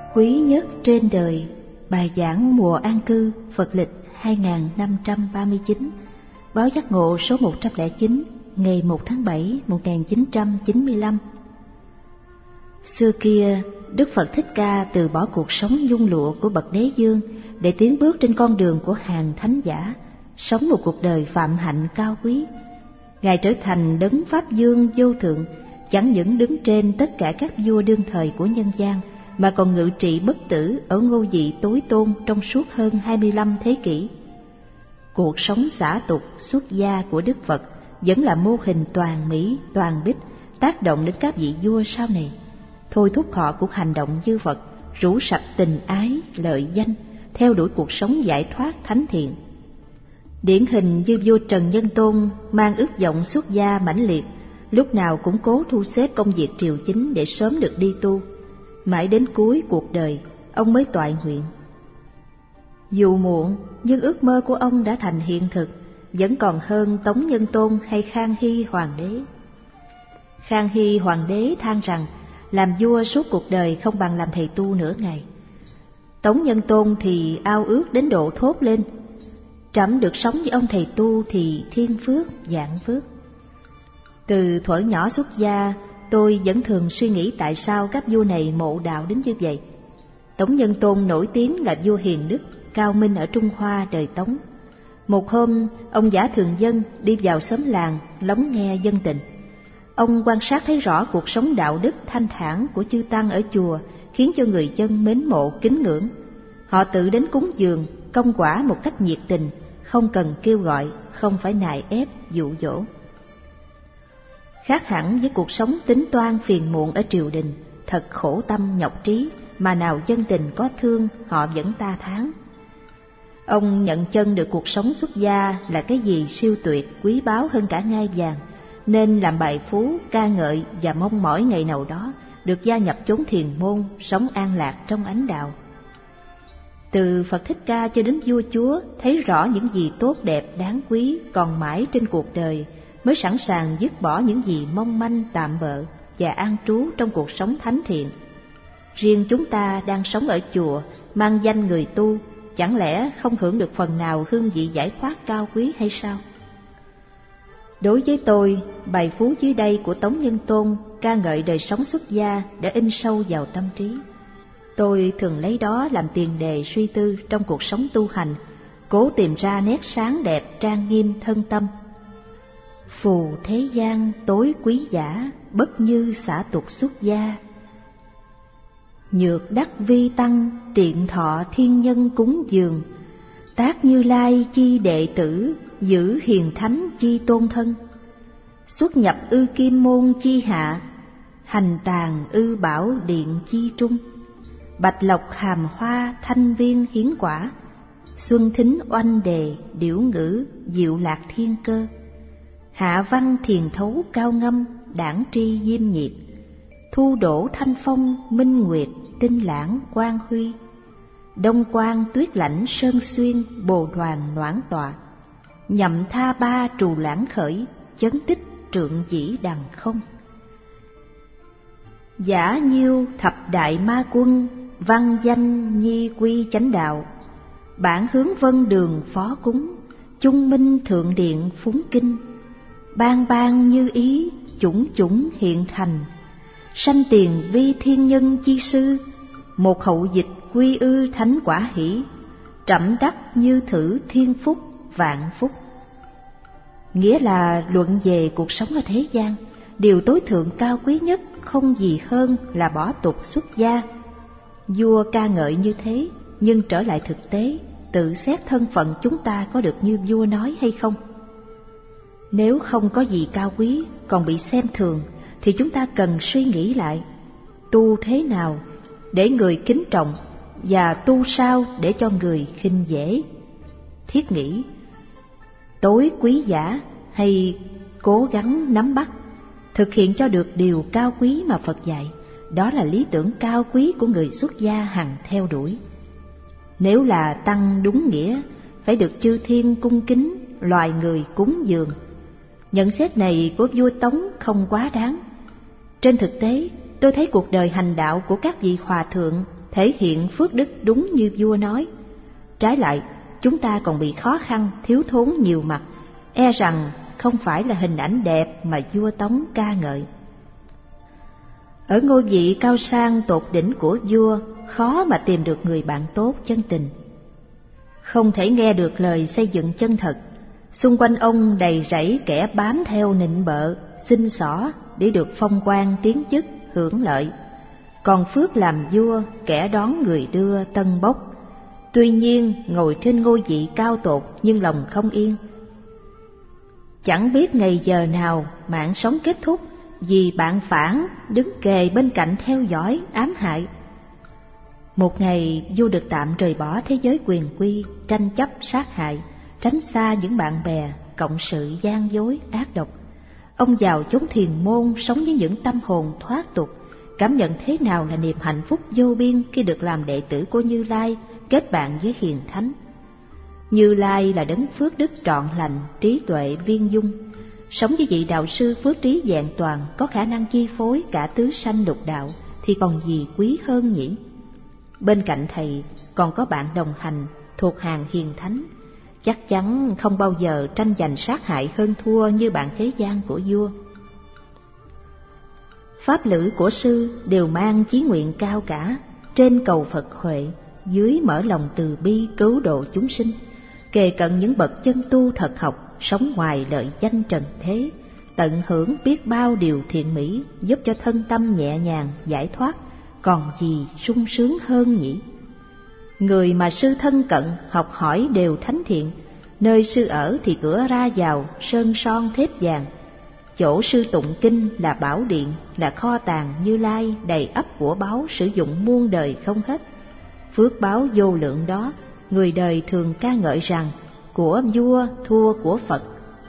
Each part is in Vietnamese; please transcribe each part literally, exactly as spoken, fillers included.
Quý nhất trên đời. Bài giảng mùa an cư Phật lịch hai nghìn năm trăm ba mươi chín, báo giác ngộ số một trăm lẻ chín, ngày một tháng bảy một nghìn chín trăm chín mươi lăm. Xưa kia, Đức Phật Thích Ca từ bỏ cuộc sống nhung lụa của bậc đế dương để tiến bước trên con đường của hàng thánh giả, sống một cuộc đời phạm hạnh cao quý. Ngài trở thành đấng Pháp Dương vô thượng, chẳng những đứng trên tất cả các vua đương thời của nhân gian, mà còn ngự trị bất tử ở ngôi vị tối tôn trong suốt hơn hai mươi lăm thế kỷ. Cuộc sống xả tục xuất gia của Đức Phật vẫn là mô hình toàn mỹ, toàn bích, tác động đến các vị vua sau này, thôi thúc họ cuộc hành động như Phật, rũ sạch tình ái, lợi danh, theo đuổi cuộc sống giải thoát thánh thiện. Điển hình như vua Trần Nhân Tôn mang ước vọng xuất gia mãnh liệt, lúc nào cũng cố thu xếp công việc triều chính để sớm được đi tu. Mãi đến cuối cuộc đời, ông mới toại nguyện. Dù muộn, nhưng ước mơ của ông đã thành hiện thực, vẫn còn hơn Tống Nhân Tôn hay Khang Hy Hoàng đế. Khang Hy Hoàng đế than rằng làm vua suốt cuộc đời không bằng làm thầy tu nửa ngày. Tống Nhân Tôn thì ao ước đến độ thốt lên: trẫm được sống với ông thầy tu thì thiên phước, vạn phước. Từ thuở nhỏ xuất gia, tôi vẫn thường suy nghĩ tại sao các vua này mộ đạo đến như vậy. Tống Nhân Tôn nổi tiếng là vua hiền đức, cao minh ở Trung Hoa đời Tống. Một hôm, ông giả thường dân đi vào xóm làng lắng nghe dân tình. Ông quan sát thấy rõ cuộc sống đạo đức thanh thản của chư tăng ở chùa, khiến cho người dân mến mộ kính ngưỡng. Họ tự đến cúng dường, công quả một cách nhiệt tình, không cần kêu gọi, không phải nài ép, dụ dỗ. Khác hẳn với cuộc sống tính toan phiền muộn ở triều đình, thật khổ tâm nhọc trí, mà nào dân tình có thương họ vẫn ta thán. Ông nhận chân được cuộc sống xuất gia là cái gì siêu tuyệt, quý báu hơn cả ngai vàng, nên làm bài phú, ca ngợi và mong mỏi ngày nào đó được gia nhập chốn thiền môn, sống an lạc trong ánh đạo. Từ Phật Thích Ca cho đến vua chúa, thấy rõ những gì tốt đẹp đáng quý còn mãi trên cuộc đời, mới sẵn sàng dứt bỏ những gì mong manh tạm bợ và an trú trong cuộc sống thánh thiện. Riêng chúng ta đang sống ở chùa, mang danh người tu, chẳng lẽ không hưởng được phần nào hương vị giải thoát cao quý hay sao? Đối với tôi, bài phú dưới đây của Tống Nhân Tôn ca ngợi đời sống xuất gia đã in sâu vào tâm trí. Tôi thường lấy đó làm tiền đề suy tư trong cuộc sống tu hành, cố tìm ra nét sáng đẹp trang nghiêm thân tâm. Phù thế gian tối quý giả, bất như xả tục xuất gia. Nhược đắc vi tăng, tiện thọ thiên nhân cúng dường. Tác Như Lai chi đệ tử, giữ hiền thánh chi tôn thân. Xuất nhập ư kim môn chi hạ, hành tàng ư bảo điện chi trung. Bạch lộc hàm hoa thanh viên hiến quả, xuân thính oanh đề điểu ngữ diệu lạc thiên cơ. Hạ văn thiền thấu cao ngâm, đảng tri diêm nhiệt. Thu đổ thanh phong minh nguyệt, tinh lãng quang huy. Đông quang tuyết lãnh sơn xuyên, bồ đoàn noãn tọa. Nhậm tha ba trù lãng khởi, chấn tích trượng dĩ đằng không. Giả nhiêu thập đại ma quân, văn danh nhi quy chánh đạo. Bản hướng vân đường phó cúng, chung minh thượng điện phúng kinh. Ban ban như ý, chủng chủng hiện thành. Sanh tiền vi thiên nhân chi sư, một hậu dịch quy ư thánh quả hỷ. Trẫm đắc như thử thiên phúc, vạn phúc. Nghĩa là luận về cuộc sống ở thế gian, điều tối thượng cao quý nhất không gì hơn là bỏ tục xuất gia. Vua ca ngợi như thế, nhưng trở lại thực tế, tự xét thân phận chúng ta có được như vua nói hay không? Nếu không có gì cao quý, còn bị xem thường, thì chúng ta cần suy nghĩ lại, tu thế nào để người kính trọng, và tu sao để cho người khinh dễ. Thiết nghĩ, tối quý giả hay cố gắng nắm bắt, thực hiện cho được điều cao quý mà Phật dạy, đó là lý tưởng cao quý của người xuất gia hằng theo đuổi. Nếu là tăng đúng nghĩa, phải được chư thiên cung kính, loài người cúng dường. Nhận xét này của vua Tống không quá đáng. Trên thực tế, tôi thấy cuộc đời hành đạo của các vị hòa thượng thể hiện phước đức đúng như vua nói. Trái lại, chúng ta còn bị khó khăn, thiếu thốn nhiều mặt, e rằng không phải là hình ảnh đẹp mà vua Tống ca ngợi. Ở ngôi vị cao sang tột đỉnh của vua, khó mà tìm được người bạn tốt chân tình. Không thể nghe được lời xây dựng chân thật, xung quanh ông đầy rẫy kẻ bám theo nịnh bợ, xin xỏ để được phong quan tiến chức, hưởng lợi. Còn phước làm vua, kẻ đón người đưa tân bốc. Tuy nhiên ngồi trên ngôi vị cao tột nhưng lòng không yên. Chẳng biết ngày giờ nào mạng sống kết thúc, vì bạn phản đứng kề bên cạnh theo dõi, ám hại. Một ngày vua được tạm rời bỏ thế giới quyền quy, tranh chấp sát hại, tránh xa những bạn bè, cộng sự gian dối, ác độc. Ông vào chốn thiền môn, sống với những tâm hồn thoát tục, cảm nhận thế nào là niềm hạnh phúc vô biên khi được làm đệ tử của Như Lai, kết bạn với hiền thánh. Như Lai là đấng phước đức trọn lành, trí tuệ viên dung. Sống với vị đạo sư phước trí vẹn toàn, có khả năng chi phối cả tứ sanh lục đạo, thì còn gì quý hơn nhỉ? Bên cạnh thầy còn có bạn đồng hành thuộc hàng hiền thánh, chắc chắn không bao giờ tranh giành sát hại hơn thua như bạn thế gian của vua. Pháp lữ của sư đều mang chí nguyện cao cả, trên cầu Phật huệ, dưới mở lòng từ bi cứu độ chúng sinh, kề cận những bậc chân tu thật học, sống ngoài lợi danh trần thế, tận hưởng biết bao điều thiện mỹ, giúp cho thân tâm nhẹ nhàng giải thoát, còn gì sung sướng hơn nhỉ? Người mà sư thân cận, học hỏi đều thánh thiện, nơi sư ở thì cửa ra vào, sơn son thép vàng. Chỗ sư tụng kinh là bảo điện, là kho tàng Như Lai đầy ắp của báu sử dụng muôn đời không hết. Phước báo vô lượng đó, người đời thường ca ngợi rằng của vua thua của Phật.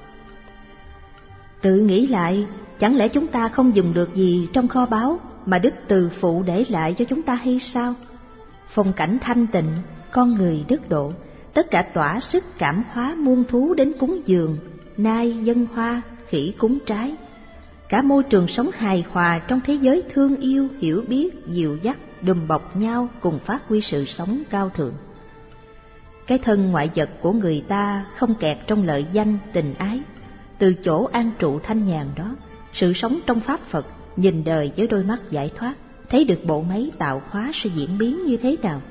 Tự nghĩ lại, chẳng lẽ chúng ta không dùng được gì trong kho báu mà Đức Từ Phụ để lại cho chúng ta hay sao? Phong cảnh thanh tịnh, con người đức độ, tất cả tỏa sức cảm hóa muôn thú đến cúng dường, nai dân hoa, khỉ cúng trái. Cả môi trường sống hài hòa trong thế giới thương yêu, hiểu biết, dìu dắt, đùm bọc nhau cùng phát huy sự sống cao thượng. Cái thân ngoại vật của người ta không kẹt trong lợi danh, tình ái. Từ chỗ an trụ thanh nhàn đó, sự sống trong Pháp Phật, nhìn đời với đôi mắt giải thoát, thấy được bộ máy tạo hóa sẽ diễn biến như thế nào.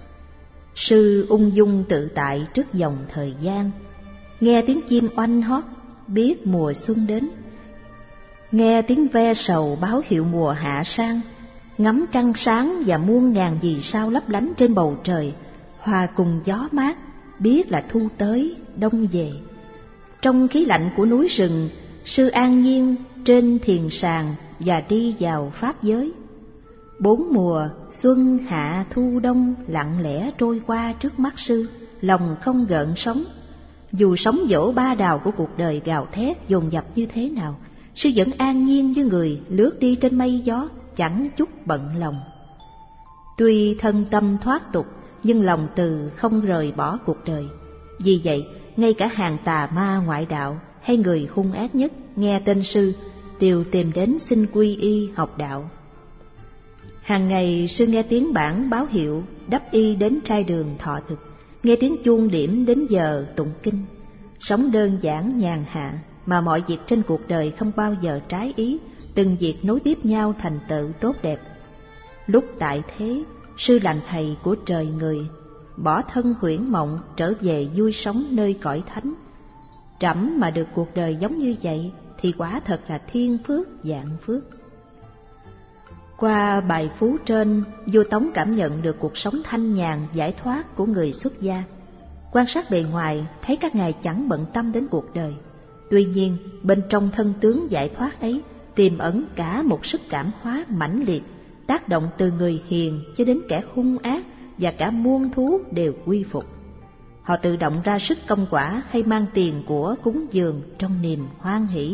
Sư ung dung tự tại trước dòng thời gian, nghe tiếng chim oanh hót, biết mùa xuân đến. Nghe tiếng ve sầu báo hiệu mùa hạ sang, ngắm trăng sáng và muôn ngàn vì sao lấp lánh trên bầu trời, hòa cùng gió mát, biết là thu tới, đông về. Trong khí lạnh của núi rừng, sư an nhiên trên thiền sàng và đi vào pháp giới. Bốn mùa xuân hạ thu đông lặng lẽ trôi qua trước mắt sư, lòng không gợn sóng. Dù sóng dỗ ba đào của cuộc đời gào thét dồn dập như thế nào, sư vẫn an nhiên như người lướt đi trên mây gió, chẳng chút bận lòng. Tuy thân tâm thoát tục, nhưng lòng từ không rời bỏ cuộc đời. Vì vậy, ngay cả hàng tà ma ngoại đạo hay người hung ác nhất nghe tên sư đều tìm đến xin quy y học đạo. Hàng ngày sư nghe tiếng bản báo hiệu đắp y đến trai đường thọ thực, nghe tiếng chuông điểm đến giờ tụng kinh. Sống đơn giản nhàn hạ mà mọi việc trên cuộc đời không bao giờ trái ý, từng việc nối tiếp nhau thành tựu tốt đẹp. Lúc tại thế, sư làm thầy của trời người, bỏ thân huyễn mộng trở về vui sống nơi cõi thánh. Trẫm mà được cuộc đời giống như vậy thì quả thật là thiên phước vạn phước. Qua bài phú trên, vua Tống cảm nhận được cuộc sống thanh nhàn giải thoát của người xuất gia. Quan sát bề ngoài thấy các ngài chẳng bận tâm đến cuộc đời. Tuy nhiên bên trong thân tướng giải thoát ấy tiềm ẩn cả một sức cảm hóa mãnh liệt, tác động từ người hiền cho đến kẻ hung ác, và cả muôn thú đều quy phục. Họ tự động ra sức công quả hay mang tiền của cúng dường trong niềm hoan hỷ.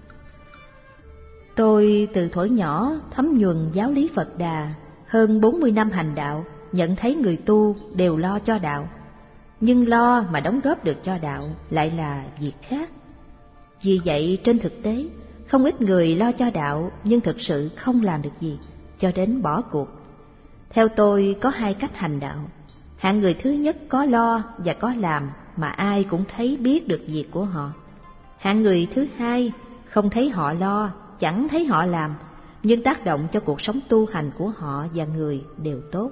Tôi từ thuở nhỏ thấm nhuần giáo lý Phật Đà, hơn bốn mươi năm hành đạo, nhận thấy người tu đều lo cho đạo. Nhưng lo mà đóng góp được cho đạo lại là việc khác. Vì vậy trên thực tế, không ít người lo cho đạo nhưng thực sự không làm được gì, cho đến bỏ cuộc. Theo tôi có hai cách hành đạo. Hạng người thứ nhất có lo và có làm mà ai cũng thấy biết được việc của họ. Hạng người thứ hai không thấy họ lo, chẳng thấy họ làm, nhưng tác động cho cuộc sống tu hành của họ và người đều tốt.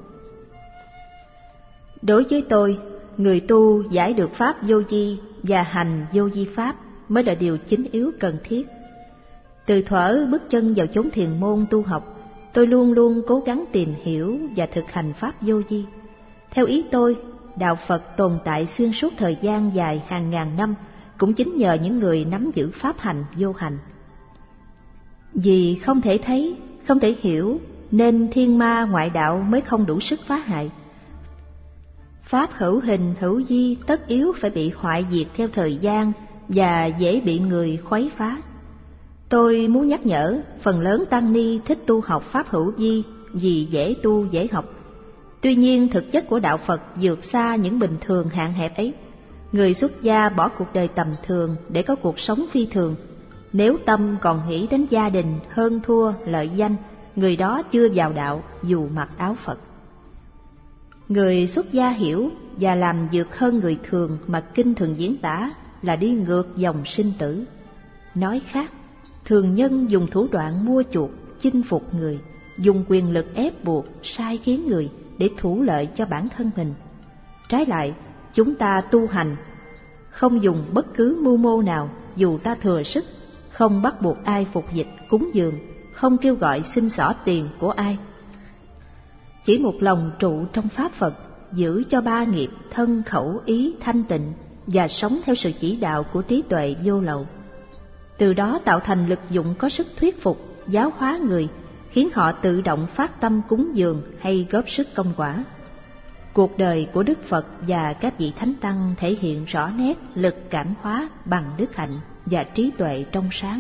Đối với tôi, người tu giải được pháp vô vi và hành vô vi pháp mới là điều chính yếu cần thiết. Từ thuở bước chân vào chốn thiền môn tu học, tôi luôn luôn cố gắng tìm hiểu và thực hành pháp vô vi. Theo ý tôi, đạo Phật tồn tại xuyên suốt thời gian dài hàng ngàn năm cũng chính nhờ những người nắm giữ pháp hành vô hành. Vì không thể thấy, không thể hiểu, nên thiên ma ngoại đạo mới không đủ sức phá hại. Pháp hữu hình hữu vi tất yếu phải bị hoại diệt theo thời gian và dễ bị người khuấy phá. Tôi muốn nhắc nhở, phần lớn tăng ni thích tu học pháp hữu vi vì dễ tu dễ học. Tuy nhiên thực chất của đạo Phật vượt xa những bình thường hạn hẹp ấy. Người xuất gia bỏ cuộc đời tầm thường để có cuộc sống phi thường. Nếu tâm còn nghĩ đến gia đình, hơn thua, lợi danh, người đó chưa vào đạo dù mặc áo Phật. Người xuất gia hiểu và làm vượt hơn người thường mà kinh thường diễn tả là đi ngược dòng sinh tử. Nói khác, thường nhân dùng thủ đoạn mua chuộc, chinh phục người, dùng quyền lực ép buộc, sai khiến người để thủ lợi cho bản thân mình. Trái lại, chúng ta tu hành không dùng bất cứ mưu mô nào dù ta thừa sức, không bắt buộc ai phục dịch, cúng dường, không kêu gọi xin xỏ tiền của ai. Chỉ một lòng trụ trong pháp Phật, giữ cho ba nghiệp thân khẩu ý thanh tịnh và sống theo sự chỉ đạo của trí tuệ vô lậu. Từ đó tạo thành lực dụng có sức thuyết phục, giáo hóa người, khiến họ tự động phát tâm cúng dường hay góp sức công quả. Cuộc đời của Đức Phật và các vị Thánh Tăng thể hiện rõ nét lực cảm hóa bằng đức hạnh và trí tuệ trong sáng.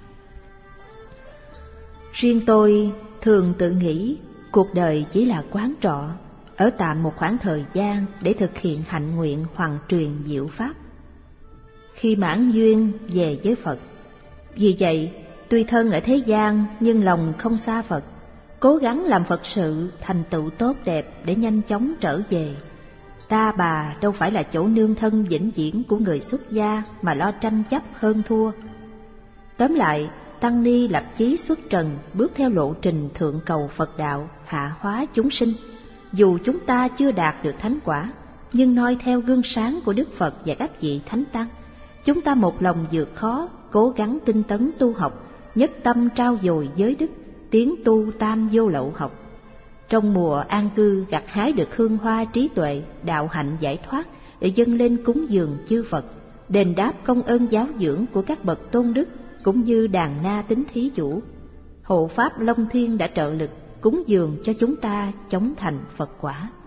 Riêng tôi thường tự nghĩ cuộc đời chỉ là quán trọ, ở tạm một khoảng thời gian để thực hiện hạnh nguyện hoàn truyền diệu pháp. Khi mãn duyên về với Phật. Vì vậy, tuy thân ở thế gian nhưng lòng không xa Phật, cố gắng làm Phật sự thành tựu tốt đẹp để nhanh chóng trở về. Ta bà đâu phải là chỗ nương thân vĩnh viễn của người xuất gia mà lo tranh chấp hơn thua. Tóm lại, tăng ni lập chí xuất trần, bước theo lộ trình thượng cầu Phật đạo, hạ hóa chúng sinh. Dù chúng ta chưa đạt được thánh quả, nhưng noi theo gương sáng của Đức Phật và các vị Thánh Tăng, chúng ta một lòng vượt khó, cố gắng tinh tấn tu học, nhất tâm trao dồi giới đức, tiến tu tam vô lậu học. Trong mùa an cư gặt hái được hương hoa trí tuệ, đạo hạnh giải thoát để dâng lên cúng dường chư Phật, đền đáp công ơn giáo dưỡng của các bậc tôn đức, cũng như đàn na tính thí chủ. Hộ pháp Long Thiên đã trợ lực cúng dường cho chúng ta chống thành Phật quả.